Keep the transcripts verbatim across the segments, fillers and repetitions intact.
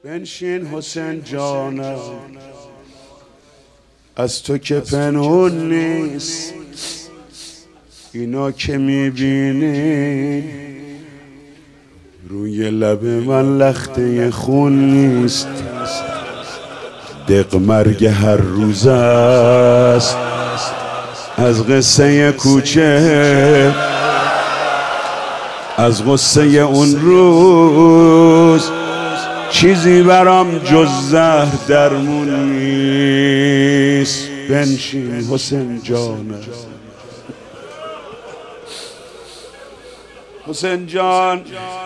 بنشین حسین جانم، از تو که پنهون نیست. اینا که میبینی روی لب من لخته خون نیست. دق مرگ هر روز است از قصه کوچه، از غصه اون روز چیزی برام جز زهر درمون نیست. بنشین حسین جانم، حسین جان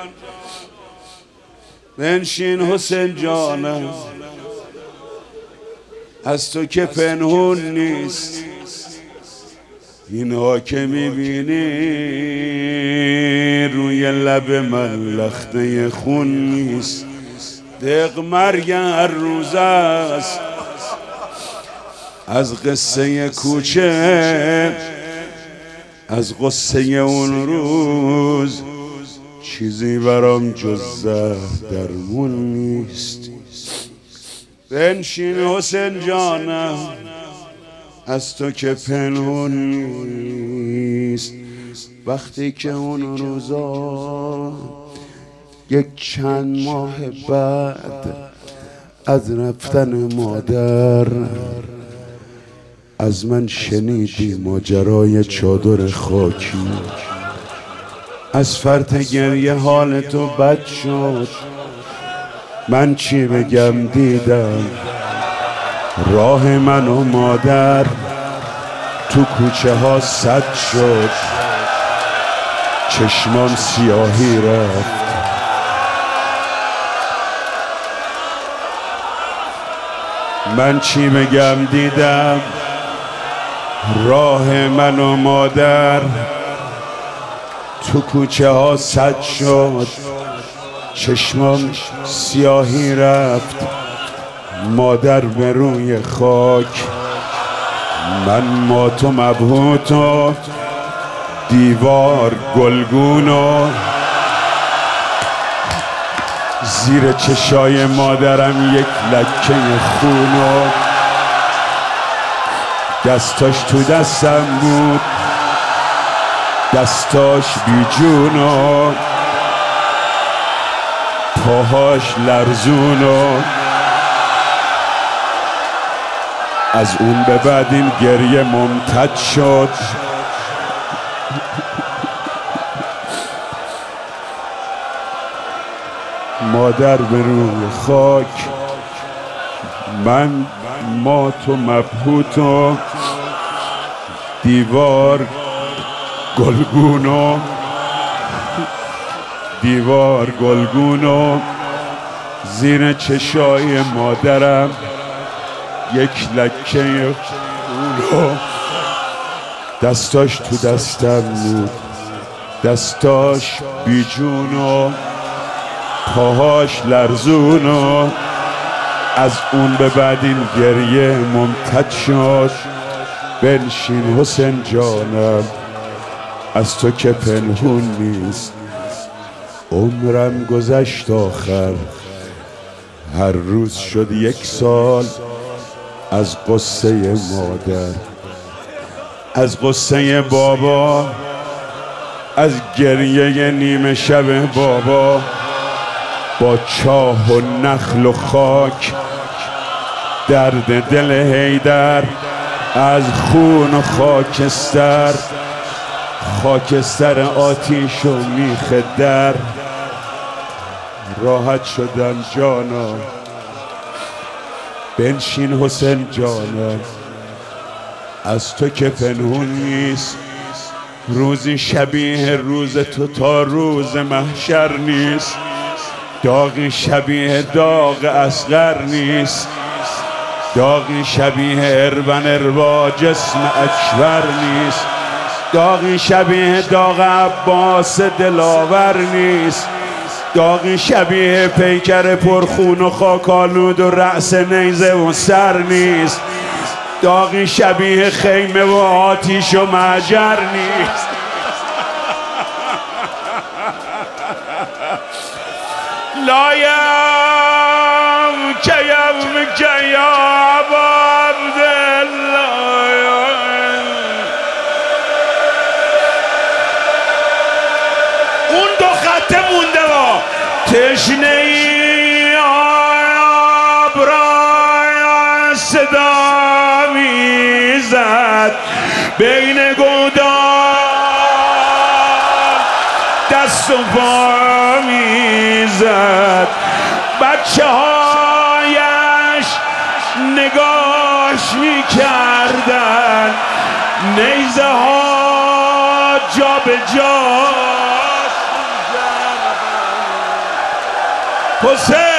بنشین حسین جانم، از تو که پنهون نیست. اینها که میبینی روی لب من لخته خون نیست. دق مرگ هر روز است از قصه کوچه، از قصه اون روز چیزی برام جز زهر درمون نیست. بنشین حسین جانم، از تو که پنهون نیست. وقتی که اون روزا یک چند ماه بعد از رفتن مادر از من شنیدی ماجرای چادر خاکی، از فرط گریه حال تو بد شد. من چی بگم دیدم راه من و مادر تو کوچه ها سد شد، چشمام سیاهی رفت. من چی بگم دیدم راه من و مادر تو کوچه ها سد شد، چشمام سیاهی رفت. مادر به روی خاک، من مات و مبهوت و دیوار گلگون و زیر چشای مادرم یک لکه خون و دستاش تو دستم بود، دستاش بی جون و پاهاش لرزون و از اون به بعد این گریه ممتد شد. مادر به روی خاک، من مات و مبهوت و دیوار گلگون و دیوار گلگون و زیر چشای مادرم یک لکه خون و دستاش تو دستم بود، دستاش بی جون و پاهاش لرزون و از اون به بعد این گریه ممتد شد. بنشین حسین جانم، از تو که پنهون نیست. عمرم گذشت آخر، هر روز شد یک سال از قصه مادر، از قصه بابا، از گریه نیمه شب بابا با چاه و نخل و خاک. درد دل حیدر از خون و خاکستر، خاکستر آتیش و میخ در. راحت شدم جانا، بنشین حسین جانم، از تو که پنهون نیست. روزی شبیه روز تو تا روز محشر نیست. داغی شبیه داغ اصغر نیست. داغی شبیه اربن اروا جسم اکبر نیست. داغی شبیه داغ عباس دلاور نیست. داغی شبیه پیکر پرخون و خاکالود و رأس نیزه و سر نیست. داغی شبیه خیمه و آتیش و معجر نیست. لایم بین گودال دست و پا میزد، بچه هایش نگاش میکردن، نیزه ها جا به جا. حسین